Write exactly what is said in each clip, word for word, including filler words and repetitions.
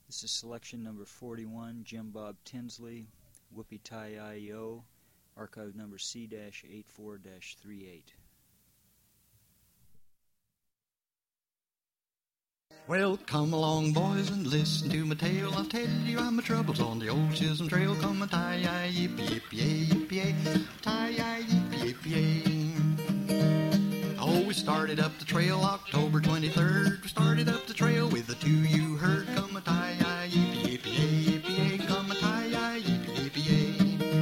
This is selection number forty-one, Jim Bob Tinsley, Whoopie Tie I E O, archive number C eighty-four thirty-eight. Well, come along, boys, and listen to my tale. I'll tell you all my troubles on the old Chisholm Trail. Come and tie-yi, yippee-yippee-yay, yippee-yay, tie-yi, yippee-yippee-yay. Oh, we started up the trail October twenty-third. We started up the trail with the two you heard. Come and tie-yi, yippee-yippee-yay, yippee-yay, come and tie-yi, yippee-yippee-yay.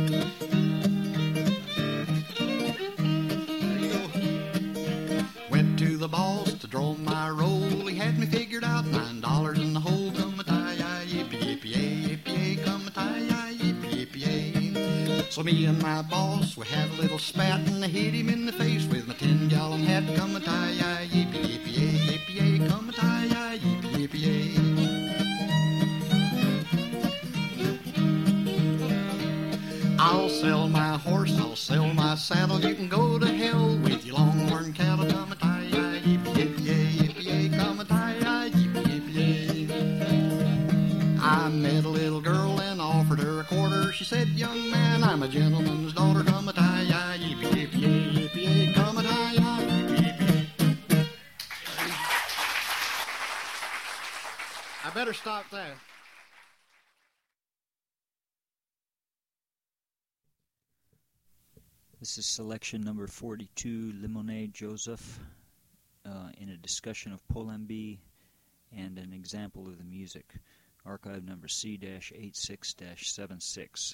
There you go. Went to the boss to draw my roll. He had me figured out nine dollars in the hole. Come a tie-yi, yippee-yippee-yay, yippee-yay, come a tie-yi, yippee-yippee-yay. So me and my boss, we have a little spat, and I hit him in the face with my ten-gallon hat. Come a tie-yi, yippee-yippee-yay, yippee-yay, come a tie-yi, yippee-yippee-yay. I'll sell my horse, I'll sell my saddle. You can go to hell with your longhorn cattle. Come a tie-yi, yippee-yippee-yay, yippee-yay, come a tie-yi, yippee-yippee-yay. I met a little girl and offered her a quarter. She said, young man, I'm a gentleman's daughter. Come a tie-yi, yippee-yippee-yay, yippee-yay, come a tie-yi, yippee-yippee-yay. I better stop there. This is selection number forty-two, Lemonade Joseph, uh, in a discussion of Polambi and an example of the music. Archive number C eighty-six seventy-six.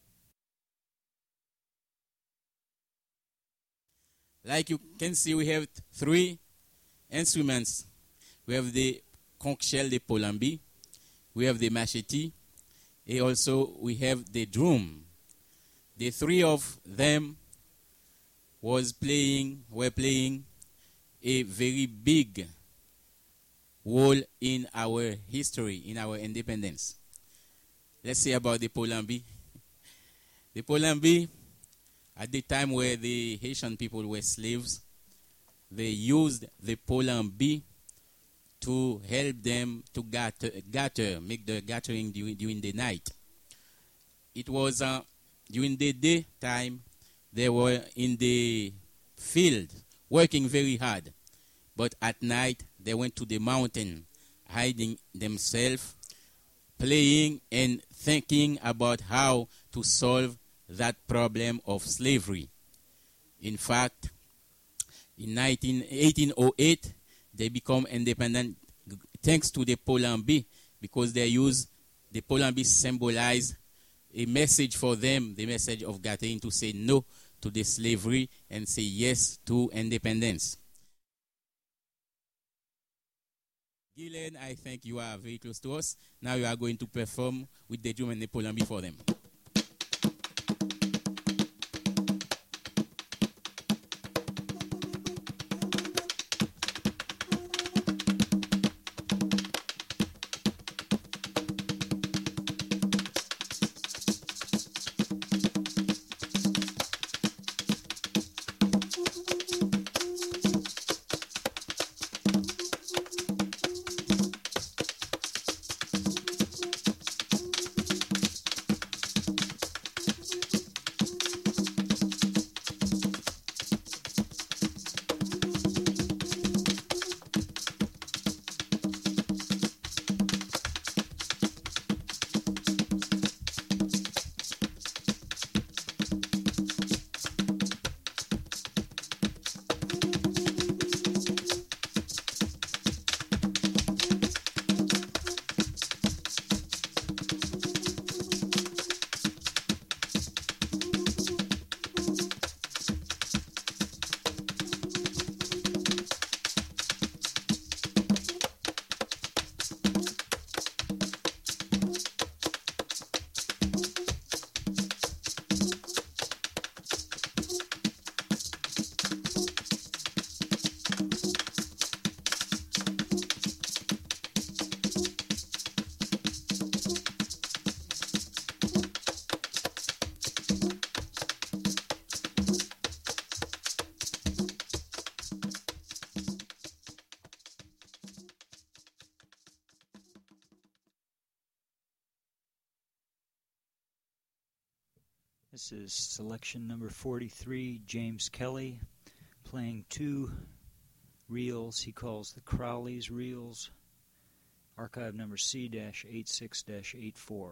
Like you can see, we have three instruments. We have the conch shell de Polambi, we have the machete, and also we have the drum. The three of them was playing, were playing a very big role in our history, in our independence. Let's say about the Polambi. The Polambi, at the time where the Haitian people were slaves, they used the Polambi to help them to gather, gather make the gathering during, during the night. It was uh, during the daytime, they were in the field working very hard. But at night, they went to the mountain, hiding themselves, playing and thinking about how to solve that problem of slavery. In fact, in eighteen oh eight, they become independent thanks to the Polambi, because they use the Polambi symbolize a message for them, the message of Gathering, to say no to the slavery and say yes to independence. Gillen, I think you are very close to us. Now you are going to perform with the drum and the Polambi for them. This is selection number forty-three, James Kelly, playing two reels he calls the Crowley's reels, archive number C eighty-six eighty-four.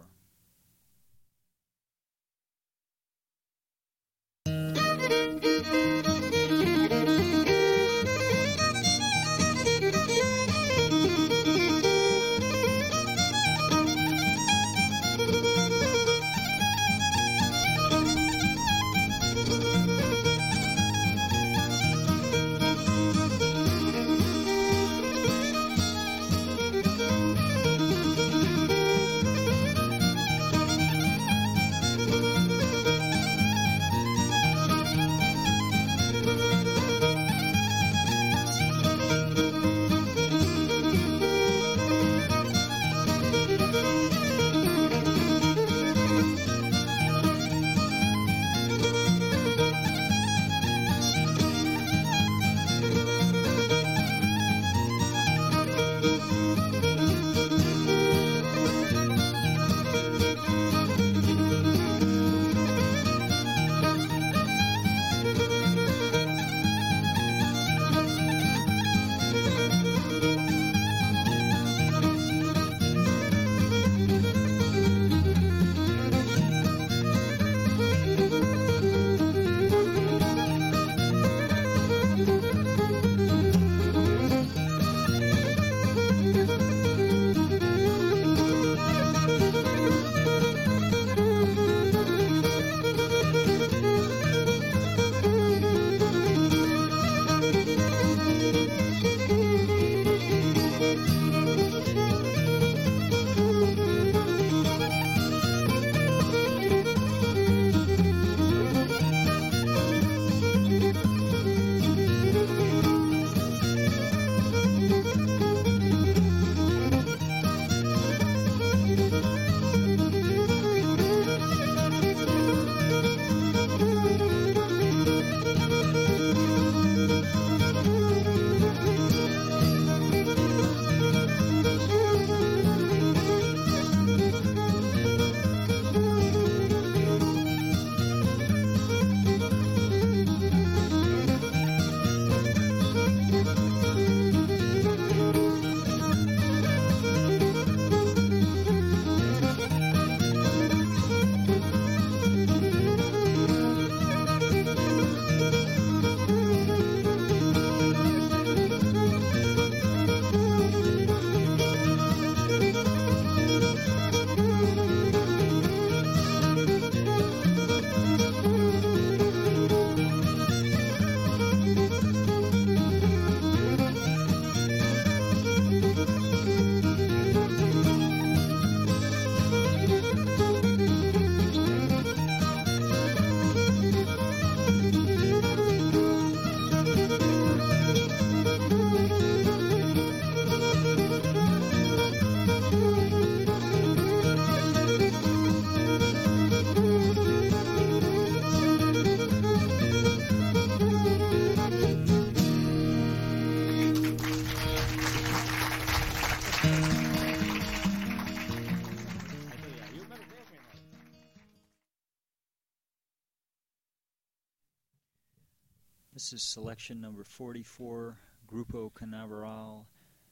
This is selection number forty-four, Grupo Canaveral,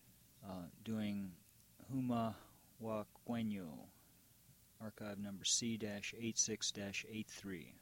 uh, doing Huma wa Queño, archive number C eighty-six eighty-three.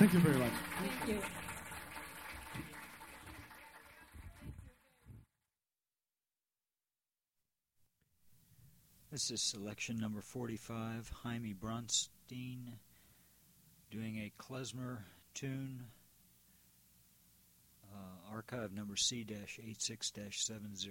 Thank you very much. Thank you. This is selection number forty-five, Jaime Bronstein, doing a klezmer tune, uh, archive number C eighty-six seventy.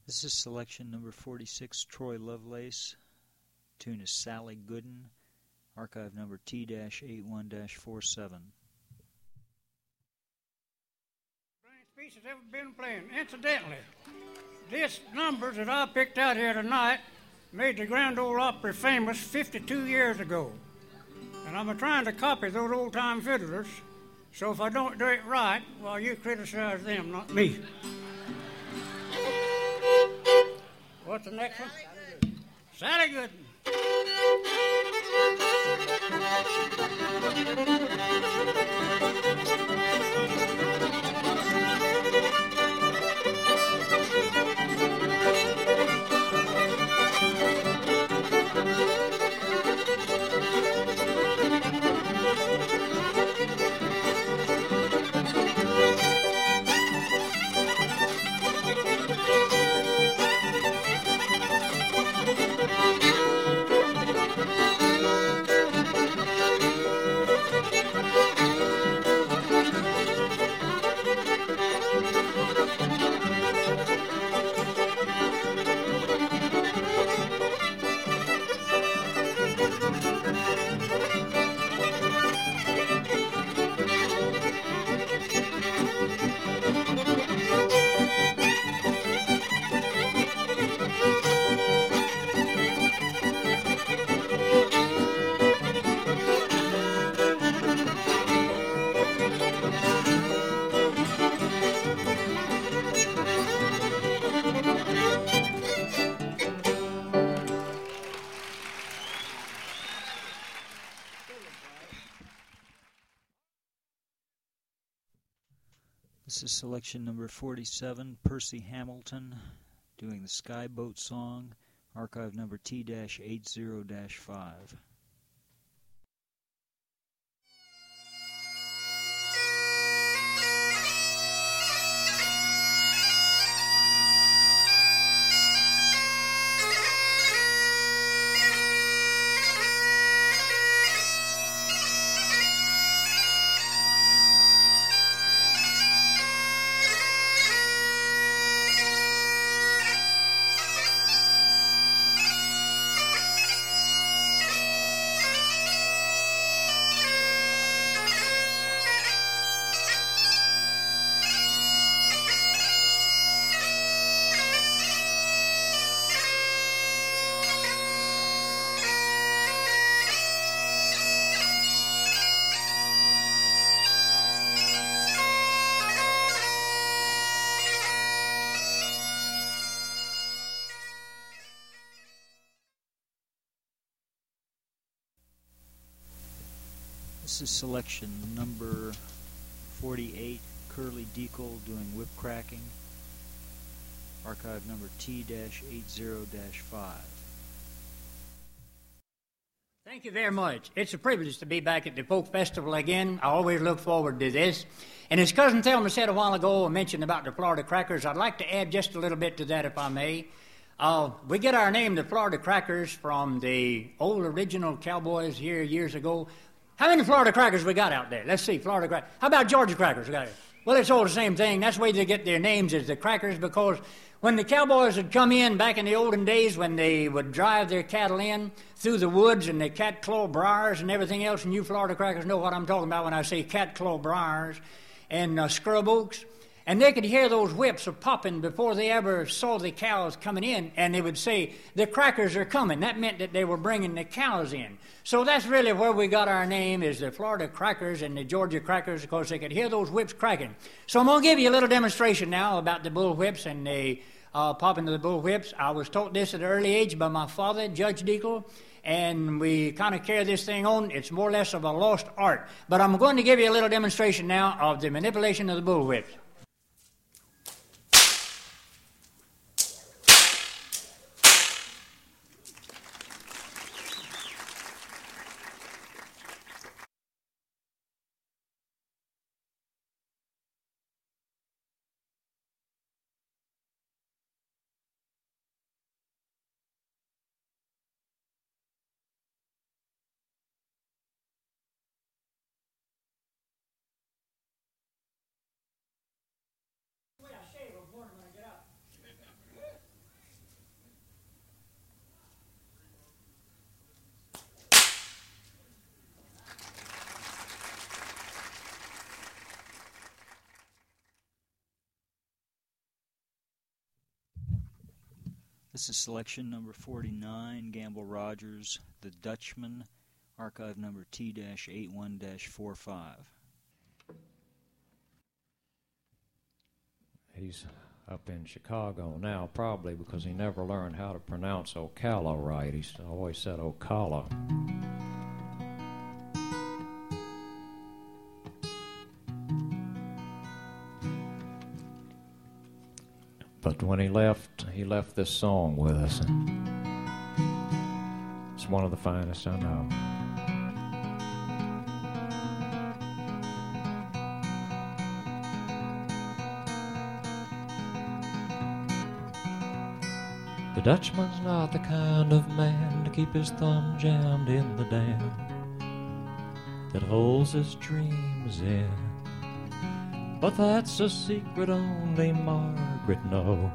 This is selection number forty-six, Troy Lovelace. Tune is Sally Gooden. Archive number T eighty-one forty-seven. Speech has ever been playing. Incidentally, this numbers that I picked out here tonight made the Grand Ole Opry famous fifty-two years ago. And I'm trying to copy those old-time fiddlers, so if I don't do it right, well, you criticize them, not me. What's the next one? Sally Gooden. This is selection number forty-seven, Percy Hamilton, doing the Skyboat Song, archive number T eighty five. This is selection number forty-eight, Curly Deacle doing whip cracking, archive number T eighty five. Thank you very much. It's a privilege to be back at the Folk Festival again. I always look forward to this. And as Cousin Thelma said a while ago, I mentioned about the Florida Crackers. I'd like to add just a little bit to that, if I may. Uh, we get our name, the Florida Crackers, from the old original cowboys here years ago. How many Florida Crackers we got out there? Let's see, Florida Crackers. How about Georgia Crackers? We got it. Well, it's all the same thing. That's the way they get their names, is the Crackers, because when the cowboys would come in back in the olden days, when they would drive their cattle in through the woods and the cat claw briars and everything else, and you Florida Crackers know what I'm talking about when I say cat claw briars and uh, scrub oaks, and they could hear those whips a popping before they ever saw the cows coming in, and they would say, the crackers are coming. That meant that they were bringing the cows in. So that's really where we got our name, is the Florida Crackers and the Georgia Crackers, because they could hear those whips cracking. So I'm going to give you a little demonstration now about the bull whips and the uh, popping of the bull whips. I was taught this at an early age by my father, Judge Deacle, and we kind of carry this thing on. It's more or less of a lost art. But I'm going to give you a little demonstration now of the manipulation of the bull whips. This is selection number forty-nine, Gamble Rogers, The Dutchman, archive number T eighty-one forty-five. He's up in Chicago now, probably because he never learned how to pronounce Ocala right. He always said Ocala. But when he left, he left this song with us. It's one of the finest I know. The Dutchman's not the kind of man to keep his thumb jammed in the dam that holds his dreams in. But that's a secret only Margaret knows.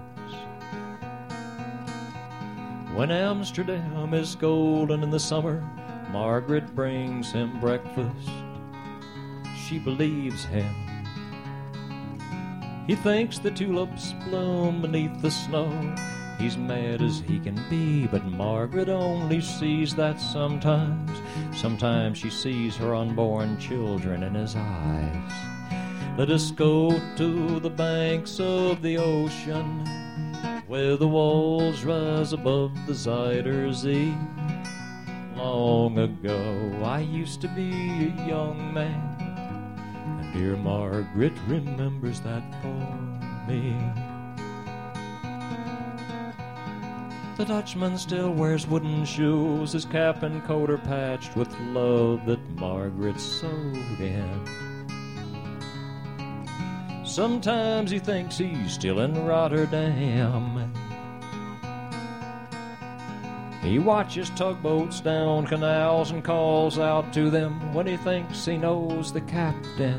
When Amsterdam is golden in the summer, Margaret brings him breakfast. She believes him. He thinks the tulips bloom beneath the snow. He's mad as he can be, but Margaret only sees that sometimes. Sometimes she sees her unborn children in his eyes. Let us go to the banks of the ocean, where the walls rise above the Zuider Zee. Long ago I used to be a young man, and dear Margaret remembers that for me. The Dutchman still wears wooden shoes, his cap and coat are patched with love that Margaret sewed in. Sometimes he thinks he's still in Rotterdam. He watches tugboats down canals and calls out to them when he thinks he knows the captain.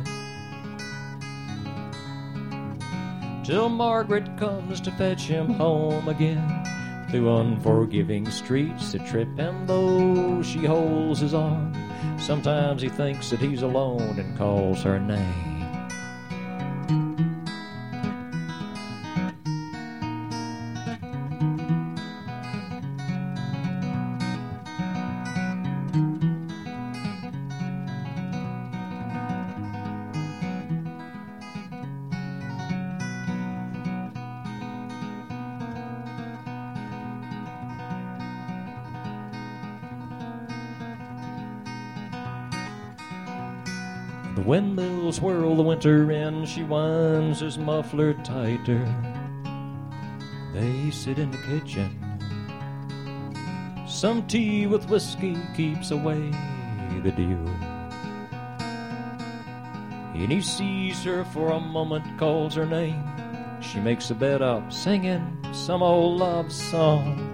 Till Margaret comes to fetch him home again. Through unforgiving streets that trip him though she holds his arm. Sometimes he thinks that he's alone and calls her name. The windmills whirl the winter in, she winds his muffler tighter. They sit in the kitchen. Some tea with whiskey keeps away the dew. And he sees her for a moment, calls her name. She makes the bed up, singing some old love song.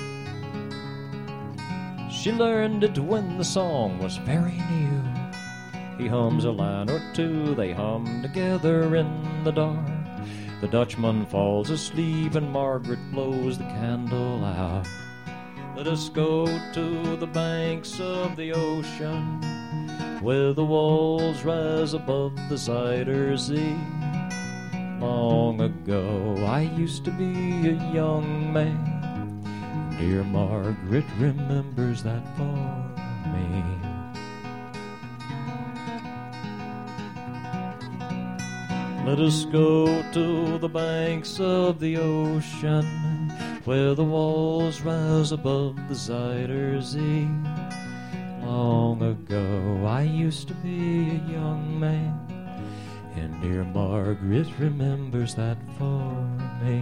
She learned it when the song was very new. He hums a line or two, they hum together in the dark. The Dutchman falls asleep and Margaret blows the candle out. Let us go to the banks of the ocean, where the walls rise above the Zuider Zee. Long ago I used to be a young man. Dear Margaret remembers that for me. Let us go to the banks of the ocean, where the walls rise above the Zuider Zee. Long ago I used to be a young man, and dear Margaret remembers that for me.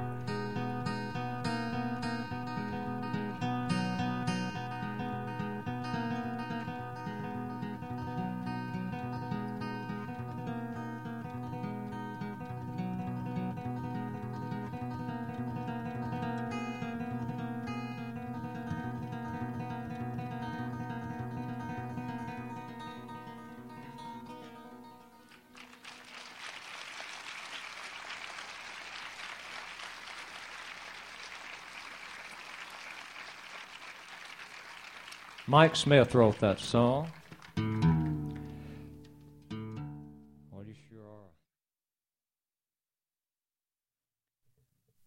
Mike Smith wrote that song. Well, you sure are.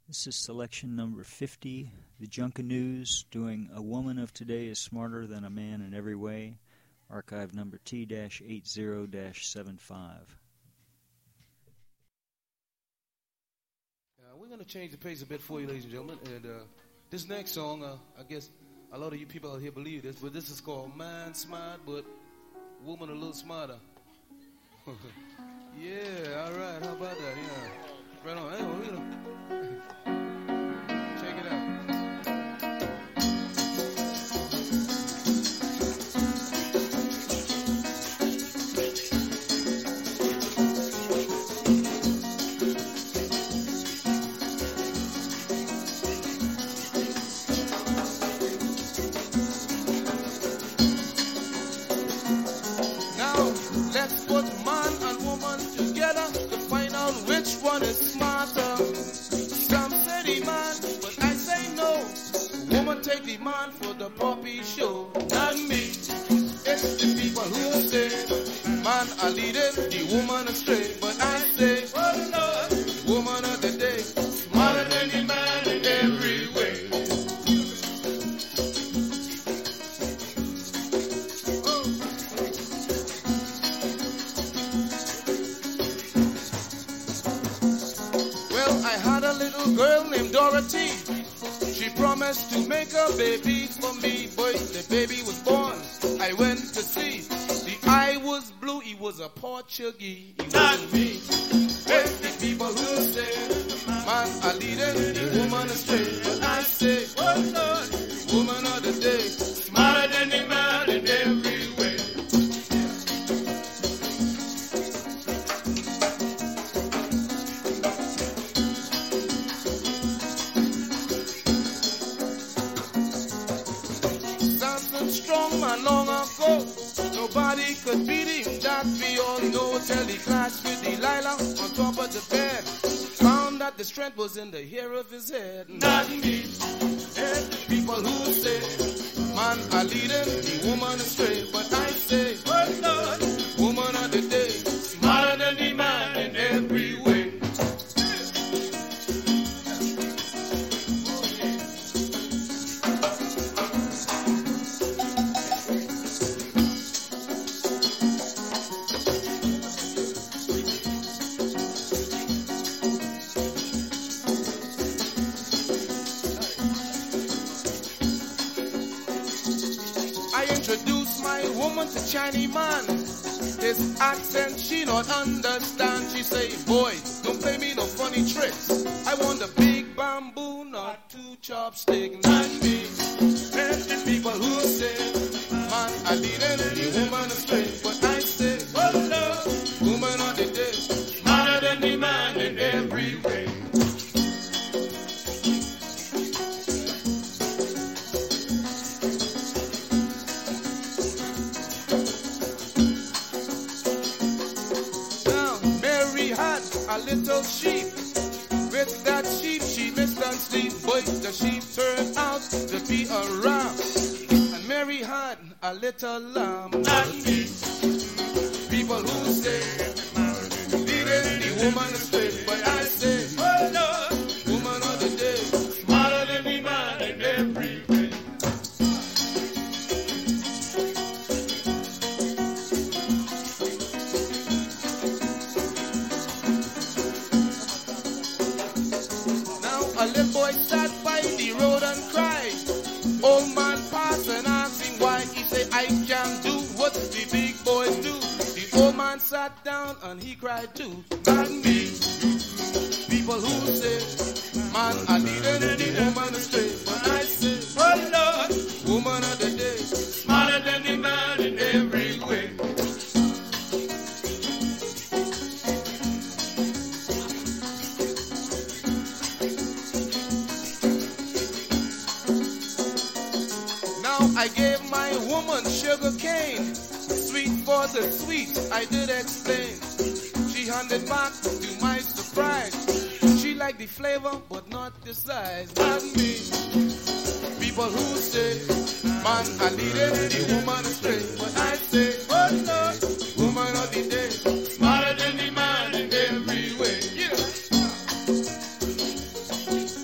This is selection number fifty, the Junkanoo, doing A Woman of Today is Smarter Than a Man in Every Way, archive number T eighty seventy-five. Uh, we're going to change the pace a bit for you, ladies and gentlemen. And uh, this next song, uh, I guess a lot of you people out here believe this, but this is called Man Smart, but Woman a Little Smarter. Yeah, all right. How about that? Yeah. Right on. Hey, we're going to... Check it out. Now, let's put man and woman together to find out which one is smarter. Some say the man, but I say no. Woman take the man for the puppy show. Not me. It's the people who say man are leading the woman astray. But I say, oh Lord, woman of the day, smarter than the man in every way. Well, I had a little girl named Dorothy. She promised to make a baby for me, but the baby was born. I went to see. The eye was blue, he was a Portuguese. He wasn't me. It's the people who say man are leading the woman astray. But I say, oh Lord, woman of the day, smarter than the man in every way. Samson strong man long ago, nobody could beat him, that we all know. Till he clashed with Delilah on top of the bed, found that the strength was in the hair of his head. Not me. It's the people who say man are leading the woman astray. But I say, oh Lord, woman of the day, smarter than the man in every way. I introduced my woman to Chinese man. His accent she not understand. She say, boy, don't play me no funny tricks. I want a big bamboo, not two chopsticks. Not me. And the people who say man are leading the woman astray. But I say, oh no, woman of the day, smarter than the man in every way. A little sheep. With that sheep, she missed and sleep. But the sheep turned out to be a ram. And Mary had a little lamb. Not me. People who say, leading the woman astray. But I say, oh no, woman of the day, smarter than the man in every way. A little boy sat by the road and cried. Old man passed and asked him why. He said, I can do what the big boys do. The old man sat down and he cried too. Not me. People who say man are leading the woman astray. But I say, oh Lord, woman of the day, smarter than the man in every way. I gave my woman sugar cane, sweet for the sweet, I did explain. She handed back to my surprise. She liked the flavor, but not the size. Not me. People who say, man are leading the woman astray. But I say, oh Lord, woman of the day, smarter than the man in every way. Yeah.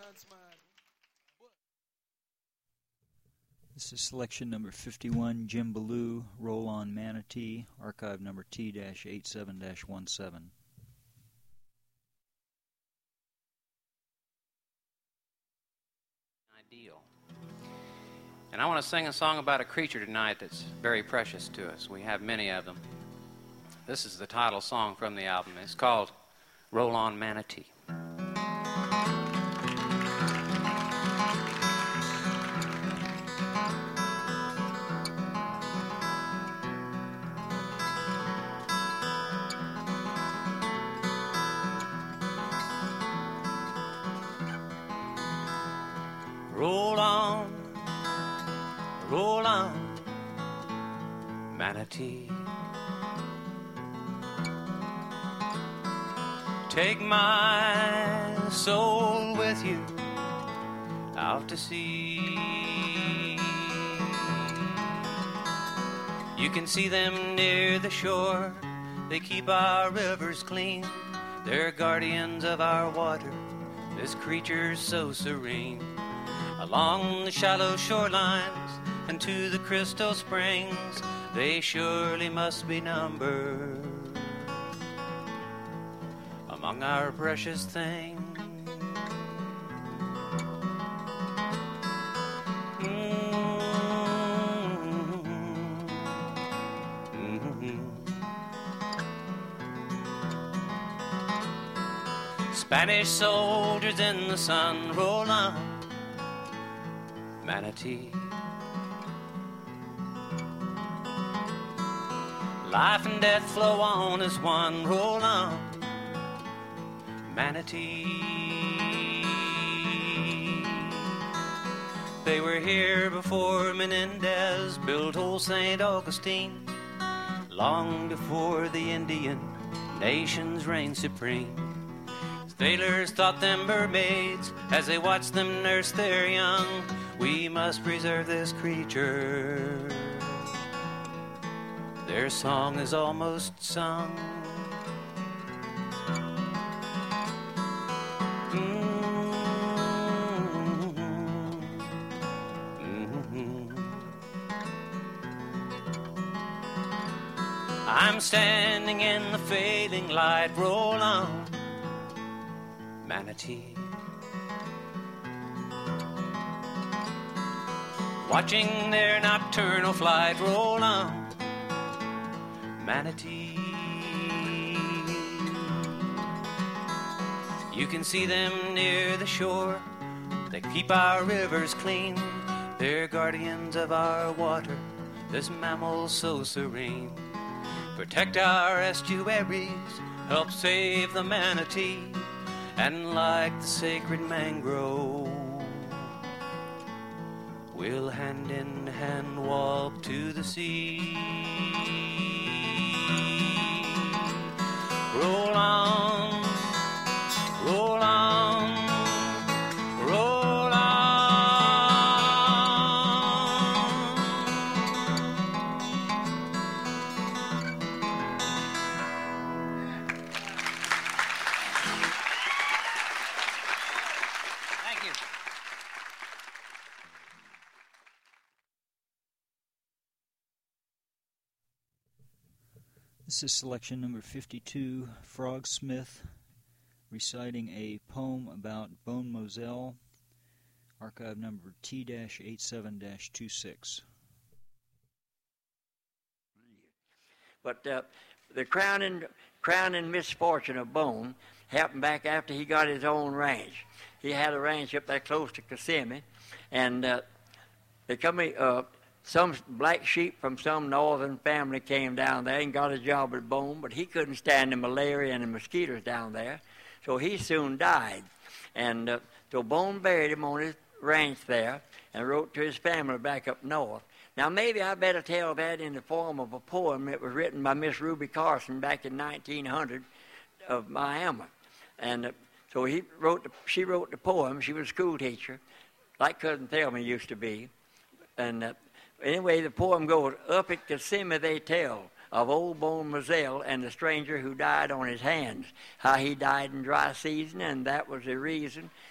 dance, man. This is selection number fifty-one, Jim Ballou, Roll On Manatee, archive number T eighty-seven seventeen. Ideal. And I want to sing a song about a creature tonight that's very precious to us. We have many of them. This is the title song from the album. It's called Roll On Manatee. Roll on, roll on, manatee. Take my soul with you out to sea. You can see them near the shore. They keep our rivers clean. They're guardians of our water, this creature's so serene. Along the shallow shorelines and to the crystal springs, they surely must be numbered among our precious things. Mm-hmm. Spanish soldiers in the sun roll on, manatee. Life and death flow on as one, roll on, manatee. They were here before Menendez built old Saint Augustine, long before the Indian nations reigned supreme. Sailors thought them mermaids as they watched them nurse their young. We must preserve this creature. Their song is almost sung. Mm-hmm. Mm-hmm. I'm standing in the fading light. Roll on, manatee. Watching their nocturnal flight. Roll on, manatee. You can see them near the shore. They keep our rivers clean. They're guardians of our water, this mammal so serene. Protect our estuaries, help save the manatee, and like the sacred mangrove, we'll hand in hand walk to the sea. Roll on, roll on, roll on. Thank you. This is selection number fifty-two, Frog Smith, reciting a poem about Bone Moselle, archive number T eighty-seven twenty-six. But uh, the crowning, crowning misfortune of Bone happened back after he got his own ranch. He had a ranch up there close to Kissimmee, and uh, they come, uh, some black sheep from some northern family came down there and got a job at Bone, but he couldn't stand the malaria and the mosquitoes down there, so he soon died. And uh, so Bone buried him on his ranch there and wrote to his family back up north. Now, maybe I better tell that in the form of a poem that was written by Miss Ruby Carson back in nineteen hundred of Miami. And uh, so he wrote. The, she wrote the poem. She was a school teacher, like Cousin Thelma used to be. And uh, anyway, the poem goes, up at Kissimmee they tell of old Bone Moselle and the stranger who died on his hands, how he died in dry season, and that was the reason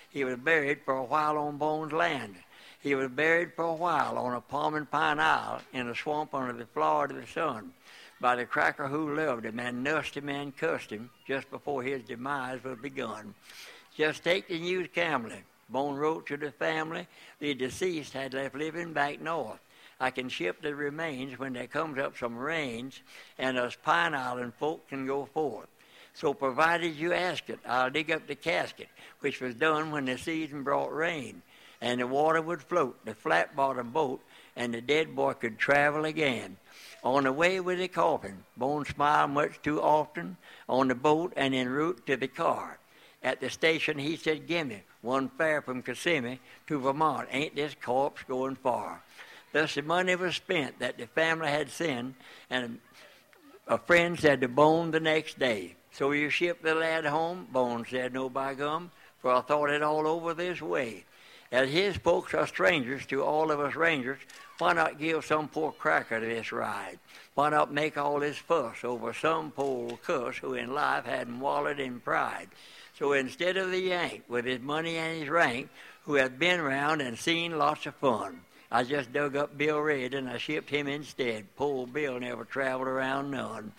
He was buried for a while on Bones land. He was buried for a while on a palm and pine isle in a swamp under the Florida of the sun by the cracker who loved him and nursed him and cussed him just before his demise was begun. Just take the news calmly. Bone wrote to the family the deceased had left living back north. I can ship the remains when there comes up some rains and us Pine Island folk can go forth. So provided you ask it, I'll dig up the casket, which was done when the season brought rain, and the water would float, the flat-bottom boat, and the dead boy could travel again. On the way with the coffin, Bone smiled much too often, on the boat and en route to the car. At the station he said, gimme one fare from Kissimmee to Vermont, ain't this corpse going far? Thus the money was spent that the family had sent, and a friend said to Bone the next day, so you ship the lad home? Bone said, no, by gum, for I thought it all over this way. As his folks are strangers to all of us rangers, why not give some poor cracker this ride? Why not make all this fuss over some poor cuss who in life hadn't wallowed in pride? So instead of the Yank with his money and his rank, who had been round and seen lots of fun, I just dug up Bill Red and I shipped him instead. Poor Bill never traveled around none.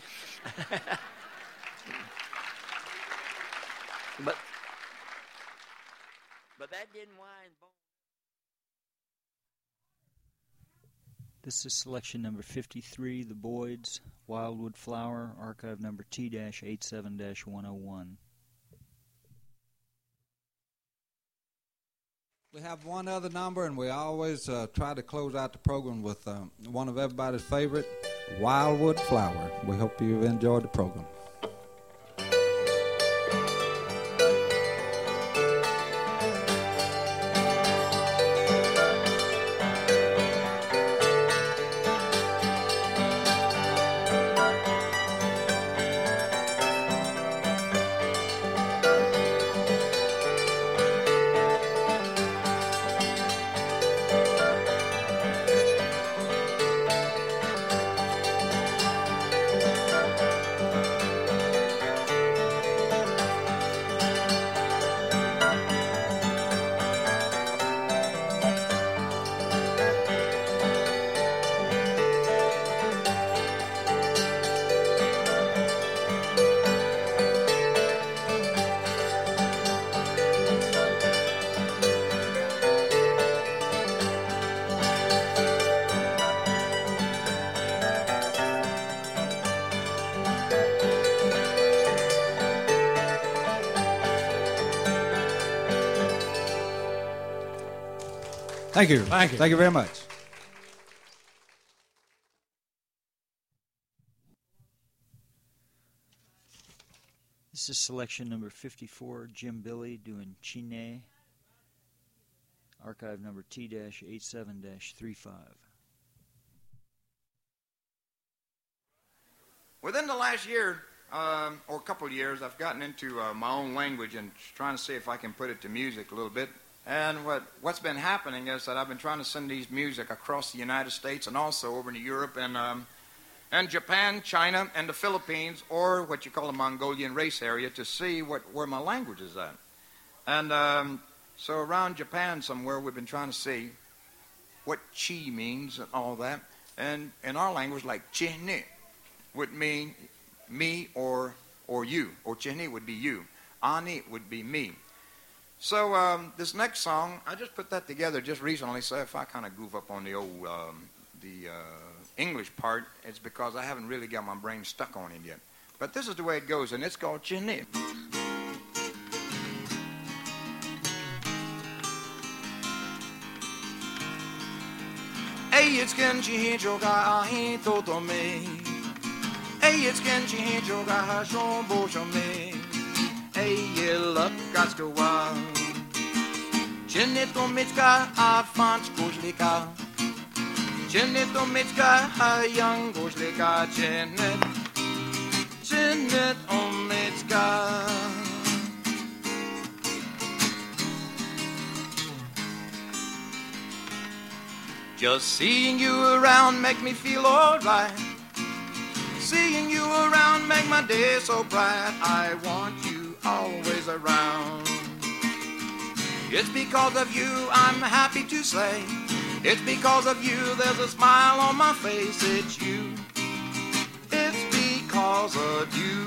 but, but that didn't wind Bone. This is selection number fifty-three, The Boyds, Wildwood Flower, archive number T eighty-seven dash one oh one. We have one other number, and we always uh, try to close out the program with uh, one of everybody's favorite, Wildwood Flower. We hope you've enjoyed the program. Thank you. Thank you. Thank you very much. This is selection number fifty-four, Jim Billy doing Chine, archive number T eighty-seven dash thirty-five. Within the last year, um, or a couple of years, I've gotten into uh, my own language and trying to see if I can put it to music a little bit. And what, what's been happening is that I've been trying to send these music across the United States and also over to Europe and, um, and Japan, China, and the Philippines, or what you call the Mongolian race area, to see what, where my language is at. And um, so around Japan somewhere, we've been trying to see what chi means and all that. And in our language, like chihne would mean me or, or you, or chihne would be you. Ani would be me. So um, this next song, I just put that together just recently, so if I kind of goof up on the old um, the uh, English part, it's because I haven't really got my brain stuck on it yet. But this is the way it goes, and it's called Chine. Hey, it's Kenchi Joga Ahi Totome. Hey, it's Kenchi Joga Hashombo Shome. Hey, ye look, got to wow. Chinito Mitska, a fanch Gojlika. Chinito Mitska, a young Gojlika. Chinit, Chinit Omitska. Just seeing you around make me feel alright. Seeing you around make my day so bright. I want you always around. It's because of you, I'm happy to say. It's because of you, there's a smile on my face. It's you. It's because of you.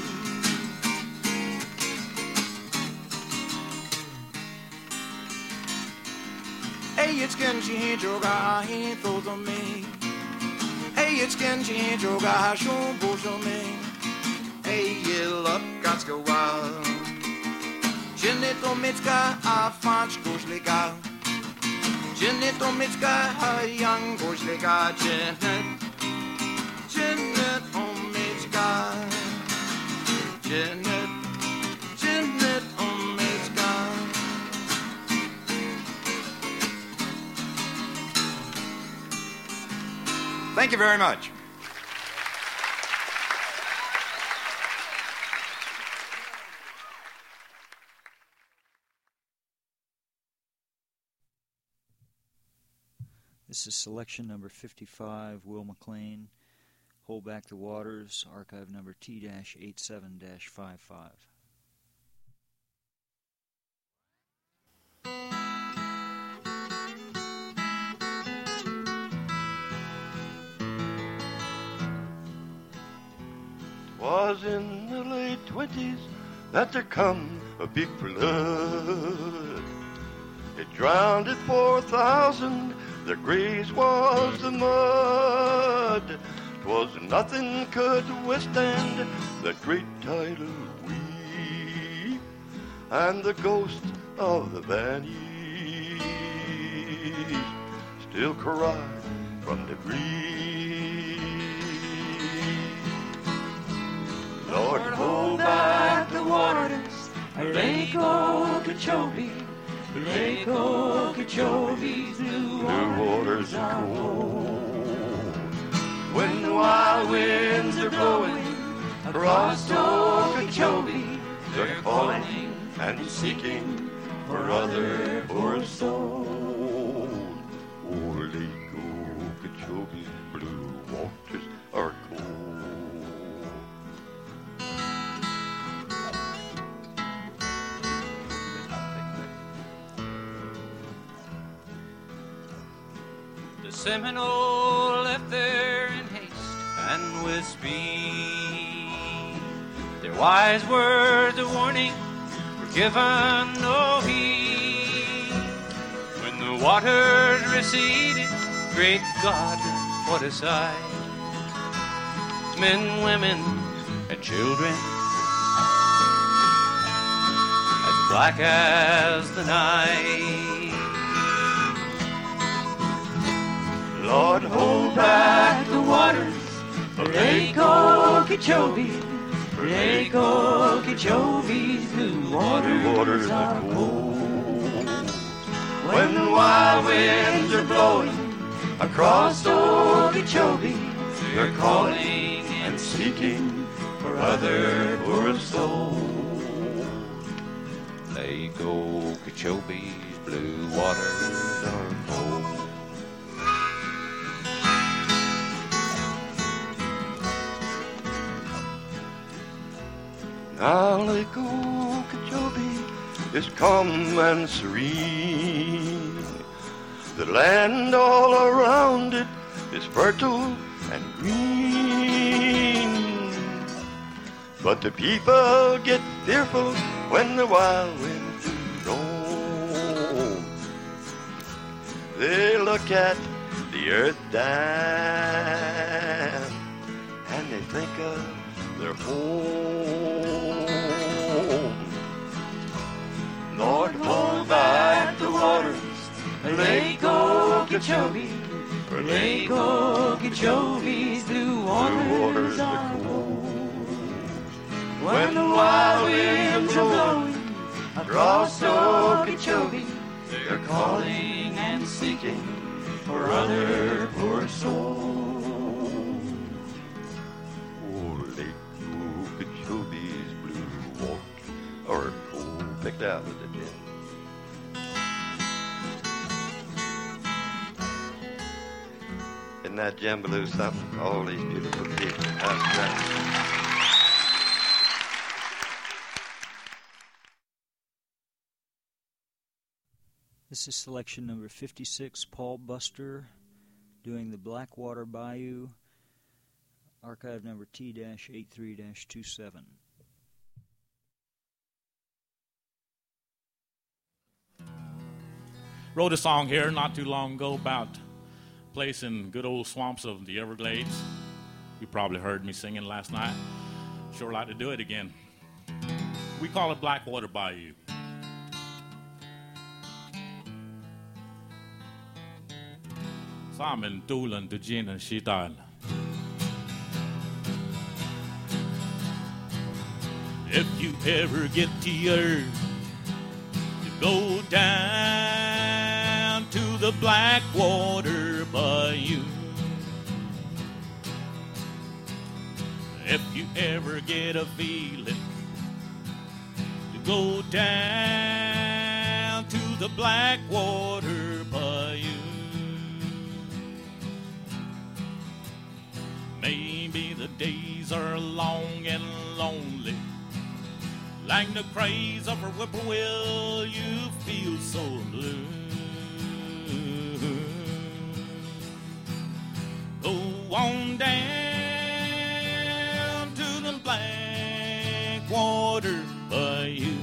Hey, it's Genji Joga, he thought of me. Hey, it's Genji Joga, show bush on me. Hey, you look, got to go wild. Jenny to Mitska, a fanch goshliga. Jenny to Mitska, a young goshliga. Janet, Janet on Mitska. Janet, Janet on Mitska. Thank you very much. This is selection number fifty-five, Will McLean, Hold Back the Waters, archive number T eighty-seven fifty-five. Was in the late twenties that there come a big flood. It drowned it four thousand, their graves was the mud. 'Twas nothing could withstand that great tidal wave, and the ghost of the Bannies still cry from the grave. Lord, hold back the waters, Lake Okeechobee, Lake Okeechobee's blue waters are cold. When the wild winds are blowing across Okeechobee, they're calling and seeking for other poor souls. Oh, Lake Okeechobee's blue waters are cold. Seminole left there in haste and with speed. Their wise words of warning were given no heed. When the waters receded, great God, what a sight! Men, women, and children, as black as the night. Lord, hold back the waters, Lake Okeechobee, Lake Okeechobee's blue waters, waters are cold. When the wild winds are blowing across Okeechobee, they're calling and seeking for other poor souls. Lake Okeechobee's blue waters are cold. Now Lake Okeechobee is calm and serene. The land all around it is fertile and green. But the people get fearful when the wild winds roam. They look at the earth dam and they think of their home. Lord, hold back the waters, Lake Okeechobee, Lake Okeechobee's blue waters are cold. When the wild winds are blowing across Okeechobee, they're calling and seeking for other poor souls. Oh, Lake Okeechobee's blue waters are cold. Picked out with the gin. Isn't that Jambaloo something? All these beautiful people. How's that? This is selection number fifty-six, Paul Buster, doing the Blackwater Bayou, archive number T eighty-three twenty-seven. Wrote a song here not too long ago about a place in good old swamps of the Everglades. You probably heard me singing last night. Sure like to do it again. We call it Blackwater Bayou. Samen tulen du ginen shital. If you ever get the urge to go down to the Blackwater Bayou, if you ever get a feeling to go down to the Blackwater Bayou, maybe the days are long and lonely, like the craze of a whippoorwill, you feel so blue. Go on down to the Blackwater Bayou.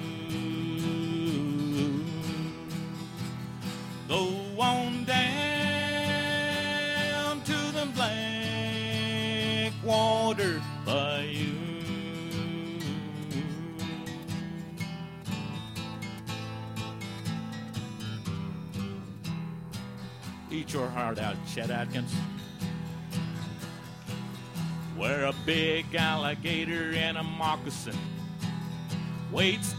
Go on down to the Blackwater Bayou. Eat your heart out, Chet Atkins. Where a big alligator in a moccasin waits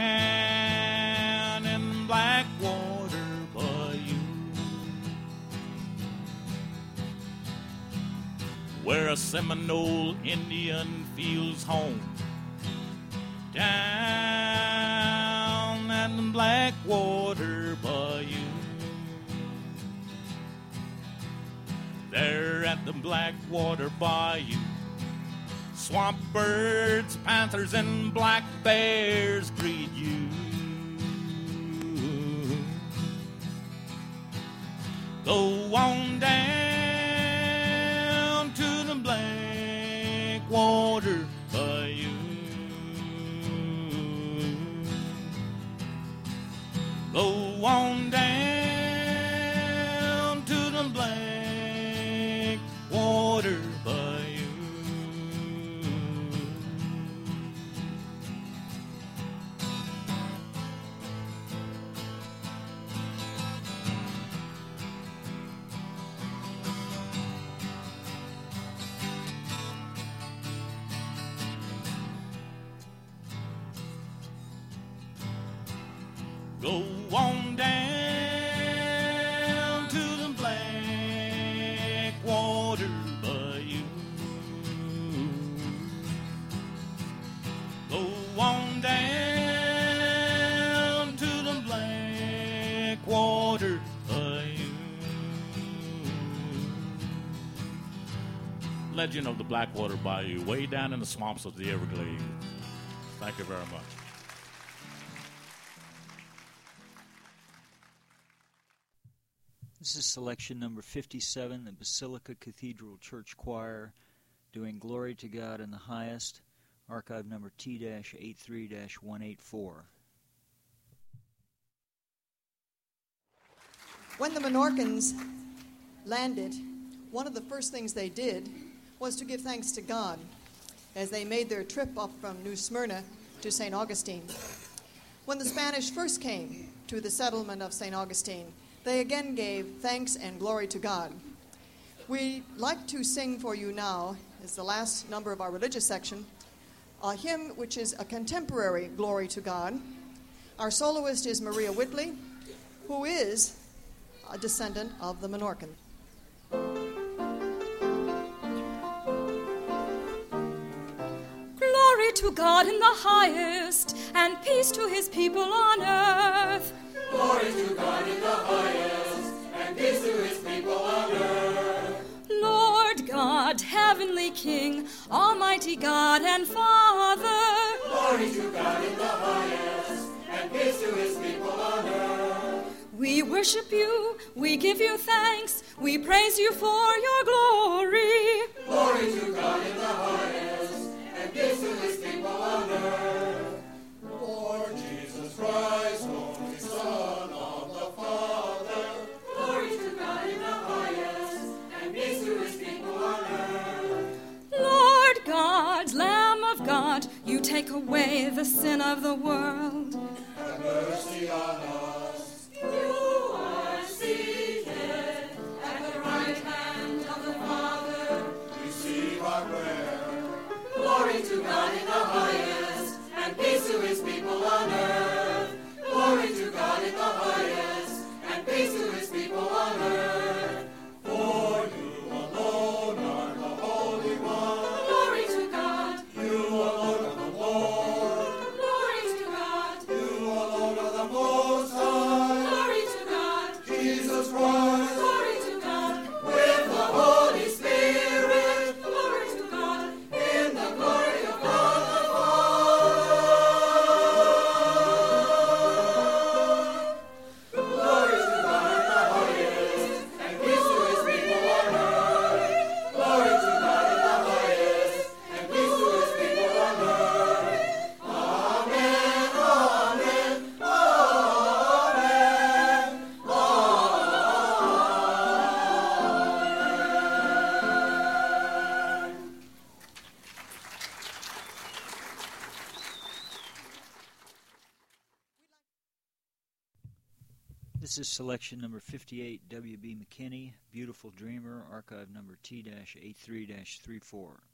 down in Blackwater Bayou. Where a Seminole Indian feels home down in the Blackwater Bayou. There at the Blackwater Bayou, swamp birds, panthers, and black bears greet you. Go on down to the Blackwater Bayou. Go on down to the Blackwater Bayou. Go on down to the Blackwater Bayou. Go on down to the Blackwater Bayou. Legend of the Blackwater Bayou, way down in the swamps of the Everglades. Thank you very much. This is selection number fifty-seven, the Basilica Cathedral Church Choir, doing Glory to God in the Highest, archive number T eighty-three one eighty-four. When the Menorcans landed, one of the first things they did was to give thanks to God as they made their trip up from New Smyrna to Saint Augustine. When the Spanish first came to the settlement of Saint Augustine, they again gave thanks and glory to God. We'd like to sing for you now, as the last number of our religious section, a hymn which is a contemporary glory to God. Our soloist is Maria Whitley, who is a descendant of the Menorcan. Glory to God in the highest, and peace to his people on earth. Glory to God in the highest, and peace to his people on earth. Lord God, heavenly King, almighty God and Father. Glory to God in the highest, and peace to his people on earth. We worship you, we give you thanks, we praise you for your glory. Glory to God in the highest, and peace to his people on earth. Lord Jesus Christ, only Son of the Father. Glory to God in the highest, and peace to his people on earth. Lord God, Lamb of God, you take away the sin of the world. Have mercy on us. You are seated at the right hand of the Father. Receive our prayer. Glory to God in the highest, and peace to his people on earth. Glory to God in the highest, and peace to his people on earth. For you alone are the Holy One. Glory to God. You alone are the Lord. Glory to God. You alone are the Most High. Glory to God. Jesus Christ. Glory to God. With the Holy Spirit. Glory to God. In the glory of God the Father. Glory to God in the highest, and peace to his people on earth. Glory to God in the highest, and peace to his people on earth. Amen, amen, amen, amen. This is selection number fifty-eight, W B McKinney, Beautiful Dreamer, archive number T eighty-three thirty-four.